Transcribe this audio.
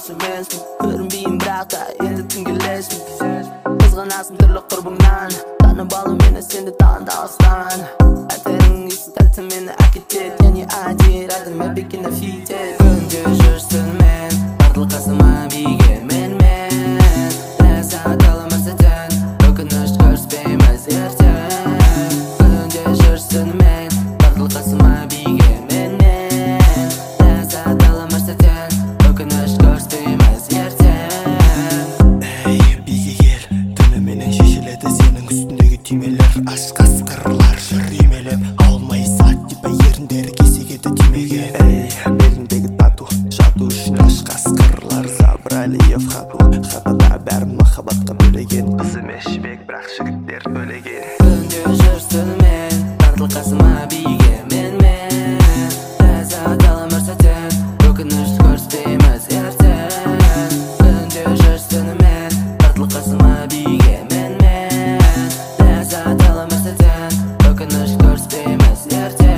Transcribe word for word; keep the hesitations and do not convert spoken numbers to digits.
yaxshi emasman. Ko'rinmayim biroqda endi tingilashmi. Qizg'anasim turli qurbingdan, tanib ol meni senda tanda ostan. Aytaring istaldim meni akitet, ya'ni ajiradim bekina fitet. Kunga жүрсін мен, тартылқасыма биге мен мен. Ләззат аламасадан, өкініш көріспейміз ертең. Kunga жүрсін мен, тартылқасыма биге мен мен. Ләззат аламасадан, өкініш көріспейміз ертең. Ей, биге кел, түні менен шешіледі сенің үстіндегі түймелер. Ашқас қырлар жүр емелеп, алмай сат типа еріндері кесегеді түймеге. Ей, беліндегі тату, жату үшін ашқас қырлар забрали ев хату. Хатада бәрін махаббатқа бөлеген, қыз емес жібек, бірақ жігіттер бөлеген. Күнде жүрсін мен, тартылқасыма биге мен мен. Ләззат аламын сәтен, өкініш көріспейміз ертең. Күнде жүрсін мен, тартылқасыма биге мен мен. Ләззат аламын сәтен, өкініш көріспейміз ертең.